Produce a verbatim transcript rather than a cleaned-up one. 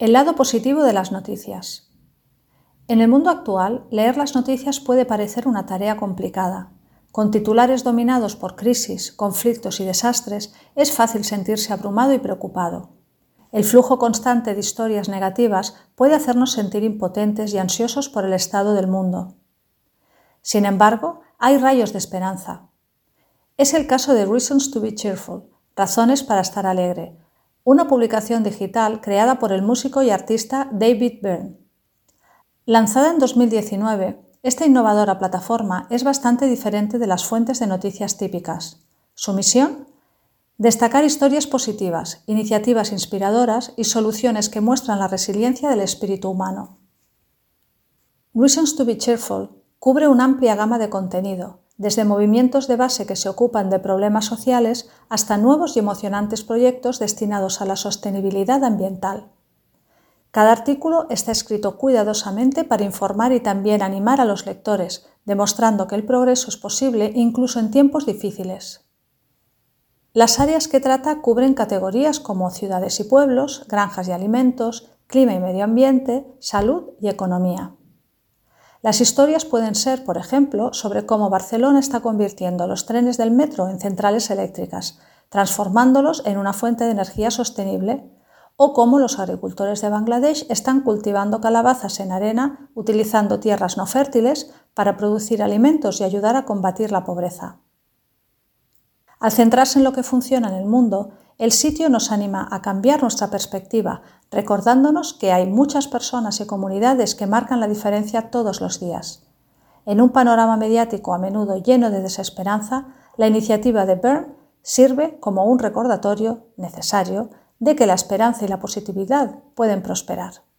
El lado positivo de las noticias. En el mundo actual, leer las noticias puede parecer una tarea complicada. Con titulares dominados por crisis, conflictos y desastres, es fácil sentirse abrumado y preocupado. El flujo constante de historias negativas puede hacernos sentir impotentes y ansiosos por el estado del mundo. Sin embargo, hay rayos de esperanza. Es el caso de Reasons to be Cheerful, Razones para estar alegre, una publicación digital creada por el músico y artista David Byrne. Lanzada en dos mil diecinueve, esta innovadora plataforma es bastante diferente de las fuentes de noticias típicas. Su misión: destacar historias positivas, iniciativas inspiradoras y soluciones que muestran la resiliencia del espíritu humano. Reasons to be Cheerful cubre una amplia gama de contenido, desde movimientos de base que se ocupan de problemas sociales hasta nuevos y emocionantes proyectos destinados a la sostenibilidad ambiental. Cada artículo está escrito cuidadosamente para informar y también animar a los lectores, demostrando que el progreso es posible incluso en tiempos difíciles. Las áreas que trata cubren categorías como ciudades y pueblos, granjas y alimentos, clima y medio ambiente, salud y economía. Las historias pueden ser, por ejemplo, sobre cómo Barcelona está convirtiendo los trenes del metro en centrales eléctricas, transformándolos en una fuente de energía sostenible, o cómo los agricultores de Bangladesh están cultivando calabazas en arena utilizando tierras no fértiles para producir alimentos y ayudar a combatir la pobreza. Al centrarse en lo que funciona en el mundo, el sitio nos anima a cambiar nuestra perspectiva, recordándonos que hay muchas personas y comunidades que marcan la diferencia todos los días. En un panorama mediático a menudo lleno de desesperanza, la iniciativa de Byrne sirve como un recordatorio necesario de que la esperanza y la positividad pueden prosperar.